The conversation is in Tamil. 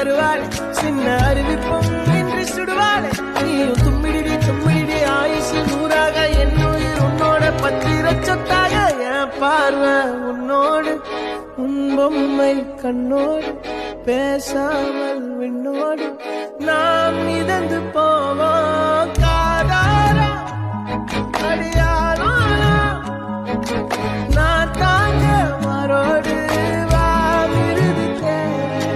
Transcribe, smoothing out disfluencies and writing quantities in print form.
வருவாள் சின்ன அறிவிப்பும் இன்று சுடுவாள் நீயும் தும்மிடி ஆயுசு நூறாக என் உயிர் உன்னோட பத்திர சொத்தாக என் பார்வை உன்னோடு உன் பொம்மை கண்ணோடு பேசாமல் விண்ணோடு நாம் மிதந்து போவோம்